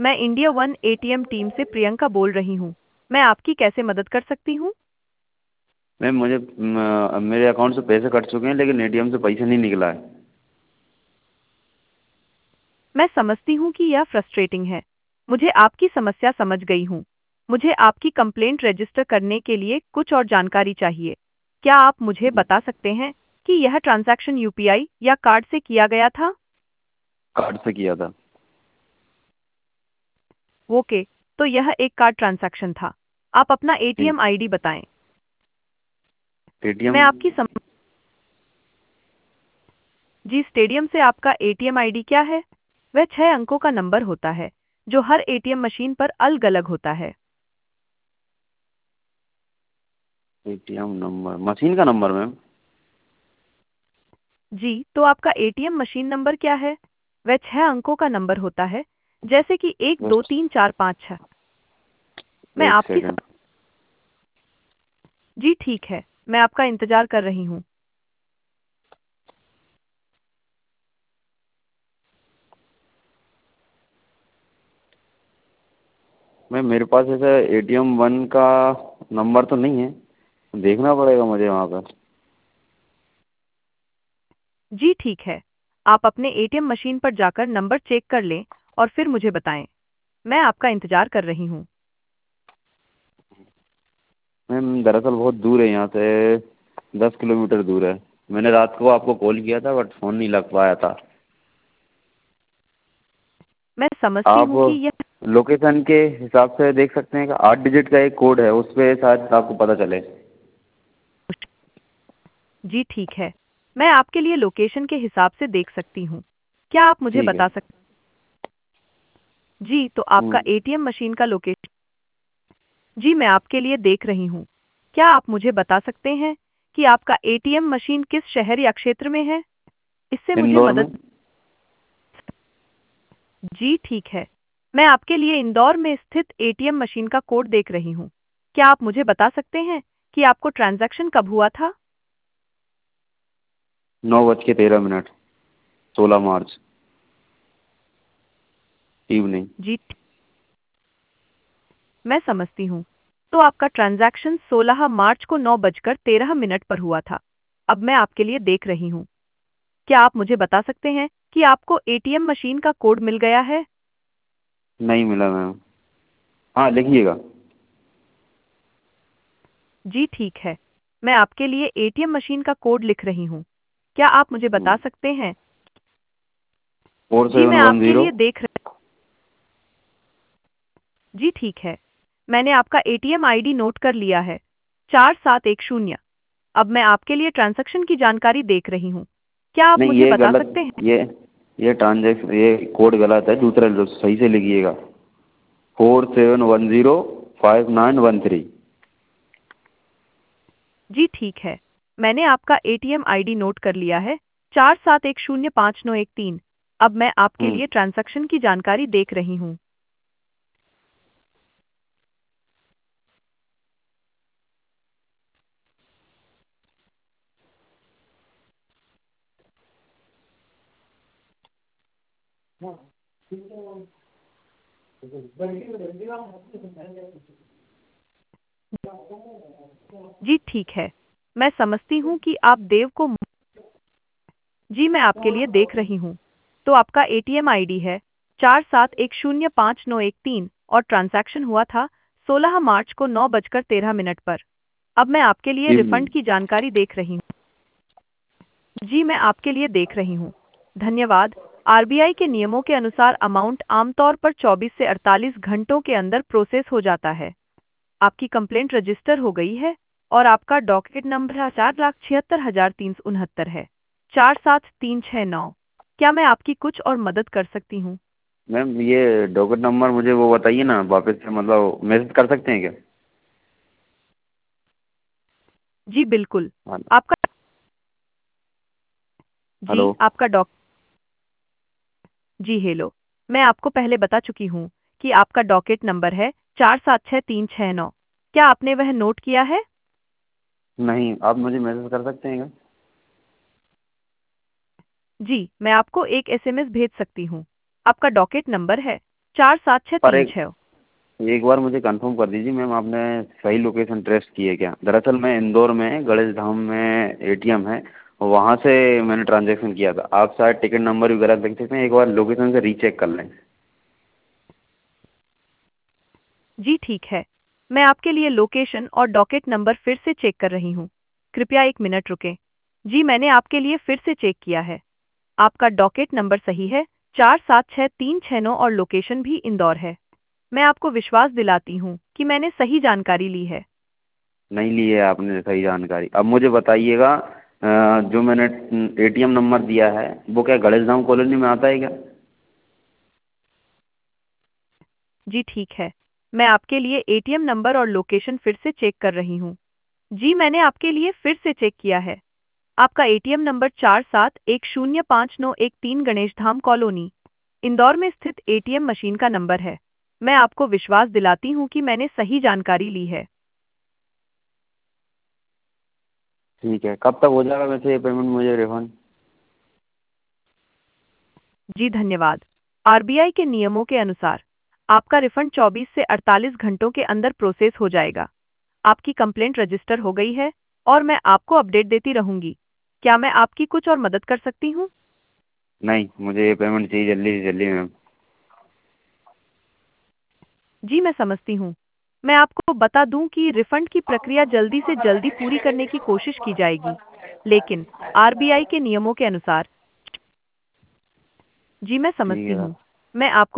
मैं India one ATM team से प्रियंका बोल रही हूँ। मैं आपकी कैसे मदद कर सकती हूँ? मैम मुझे मेरे अकाउंट से पैसे कट चुके हैं लेकिन एटीएम से पैसा नहीं निकला है। मैं समझती हूँ कि यह फ्रस्ट्रेटिंग है। मुझे आपकी समस्या समझ गई हूँ। मुझे आपकी कंप्लेंट रजिस्टर करने के लिए कुछ और जानकारी चाहिए। क्या आप मुझे बता सकते हैं कि यह ट्रांजैक्शन यूपीआई या कार्ड से किया गया था? कार्ड से किया था। ओके, तो यह एक कार्ड ट्रांजैक्शन था। आप अपना जी। एटीएम आईडी बताएं। मैं एटीएम। आपकी सम... जी, स्टेडियम से आपका एटीएम आईडी क्या है? वह 6 अंकों का नंबर होता है जो हर एटीएम मशीन पर अलग अलग होता है। एटीएम नंबर मशीन का नंबर मैम। जी, तो आपका एटीएम मशीन नंबर क्या है? वह 6 अंकों का नंबर होता है, जैसे कि 1 2 3 4 5 6। मैं एक आपकी सेकेंड। जी ठीक है, मैं आपका इंतजार कर रही हूँ। मैम मेरे पास ऐसा एटीएम वन का नंबर तो नहीं है, देखना पड़ेगा मुझे वहाँ पर। जी ठीक है, आप अपने एटीएम मशीन पर जाकर नंबर चेक कर लें और फिर मुझे बताएं। मैं आपका इंतजार कर रही हूँ। मैम दरअसल बहुत दूर है यहाँ से, 10 किलोमीटर दूर है। मैंने रात को आपको कॉल किया था बट फ़ोन नहीं लग पाया था। मैं समझती आप हूँ कि यह लोकेशन के हिसाब से देख सकते हैं कि 8 डिजिट का एक कोड है, उस पर शायद आपको पता चले। जी ठीक है, मैं आपके लिए लोकेशन के हिसाब से देख सकती हूँ। क्या आप मुझे ठीक है। बता सकते? जी, तो आपका हम्म, एटीएम मशीन का लोकेशन जी मैं आपके लिए देख रही हूँ। क्या आप मुझे बता सकते हैं कि आपका एटीएम मशीन किस शहर या क्षेत्र में है? इससे मुझे इंदौर में। मदद जी ठीक है, मैं आपके लिए इंदौर में स्थित एटीएम मशीन का कोड देख रही हूँ। क्या आप मुझे बता सकते हैं कि आपको ट्रांजैक्शन कब हुआ था? 9:13, 16 मार्च इवनिंग। जी मैं समझती हूँ। तो आपका ट्रांजैक्शन 16 मार्च को 9:13 पर हुआ था। अब मैं आपके लिए देख रही हूँ। क्या आप मुझे बता सकते हैं कि आपको एटीएम मशीन का कोड मिल गया है? नहीं मिला मैम। हाँ लिखिएगा। जी ठीक है, मैं आपके लिए एटीएम मशीन का कोड लिख रही हूँ। क्या आप मुझे बता सकते हैं? फोर जी सेवन मैं वन आपके जीरो लिए देख रही जी ठीक है, मैंने आपका एटीएम आईडी नोट कर लिया है, 4710। अब मैं आपके लिए ट्रांजैक्शन की जानकारी देख रही हूँ। क्या आप नहीं मुझे ये बता गलत, सकते हैं? ये ट्रांजेक्शन, ये कोड गलत है, दूसरा सही से लिखिएगा। 47105913। जी ठीक है, मैंने आपका एटीएम आईडी नोट कर लिया है, 47105913। अब मैं आपके हम्म। लिए ट्रांजैक्शन की जानकारी देख रही हूँ। जी ठीक है, मैं समझती हूँ कि आप देव को जी मैं आपके लिए देख रही हूँ। तो आपका एटीएम आईडी है 47105913 और ट्रांजैक्शन हुआ था 16 मार्च को 9:13 पर। अब मैं आपके लिए इवनिंग। रिफंड की जानकारी देख रही हूँ। जी मैं आपके लिए देख रही हूँ। धन्यवाद। आरबीआई के नियमों के अनुसार अमाउंट आमतौर पर 24 से 48 घंटों के अंदर प्रोसेस हो जाता है। आपकी कंप्लेंट रजिस्टर हो गई है और आपका डॉकेट नंबर 4,76,369 है, 47369। क्या मैं आपकी कुछ और मदद कर सकती हूँ? मैम ये डॉकेट नंबर मुझे वो बताइए ना वापस से, मतलब मैसेज कर सकते हैं क्या? जी बिल्कुल। हाँ। आपका जी हेलो। आपका डॉक जी हेलो। मैं आपको पहले बता चुकी हूँ कि आपका डॉकेट नंबर है 476369। क्या आपने वह नोट किया है? नहीं, आप मुझे मैसेज कर सकते हैं क्या? जी मैं आपको एक एसएमएस भेज सकती हूँ। आपका डॉकेट नंबर है पर 4763 एक बार मुझे कंफर्म कर दीजिए मैम, आपने सही लोकेशन ट्रेस की है क्या? दरअसल मैं इंदौर में गणेश धाम में एटीएम है, वहाँ से मैंने ट्रांजैक्शन किया था। आप शायद टिकट नंबर वगैरह देख सकते हैं, एक बार लोकेशन से रीचेक कर लें। जी ठीक है, मैं आपके लिए लोकेशन और डॉकेट नंबर फिर से चेक कर रही हूँ। कृपया 1 मिनट रुकें। जी मैंने आपके लिए फिर से चेक किया है। आपका डॉकेट नंबर सही है, 476369 और लोकेशन भी इंदौर है। मैं आपको विश्वास दिलाती हूँ कि मैंने सही जानकारी ली है। नहीं ली है आपने सही जानकारी। अब मुझे बताइएगा, जो मैंने एटीएम नंबर दिया है वो क्या गणेश धाम कॉलोनी में आता है क्या? जी ठीक है, मैं आपके लिए एटीएम नंबर और लोकेशन फिर से चेक कर रही हूँ। जी मैंने आपके लिए फिर से चेक किया है। आपका ATM number 47105913 Ganesh Dham colony, Indore में स्थित एटीएम मशीन का नंबर है। मैं आपको विश्वास दिलाती हूँ कि मैंने सही जानकारी ली है। ठीक है, कब तक हो जाएगा वैसे ये पेमेंट मुझे रिफंड? जी धन्यवाद। आरबीआई के नियमों के अनुसार आपका रिफंड 24 से 48 घंटों के अंदर प्रोसेस हो जाएगा। आपकी कंप्लेंट रजिस्टर हो गई है और मैं आपको अपडेट देती रहूंगी। क्या मैं आपकी कुछ और मदद कर सकती हूँ? नहीं, मुझे ये पेमेंट चाहिए जल्दी से जल्दी मैम। जी मैं समझती हूँ। मैं आपको बता दूं कि रिफंड की प्रक्रिया जल्दी से जल्दी पूरी करने की कोशिश की जाएगी, लेकिन आरबीआई के नियमों के अनुसार। जी मैं ठीक समझती है। हूँ। मैं आपको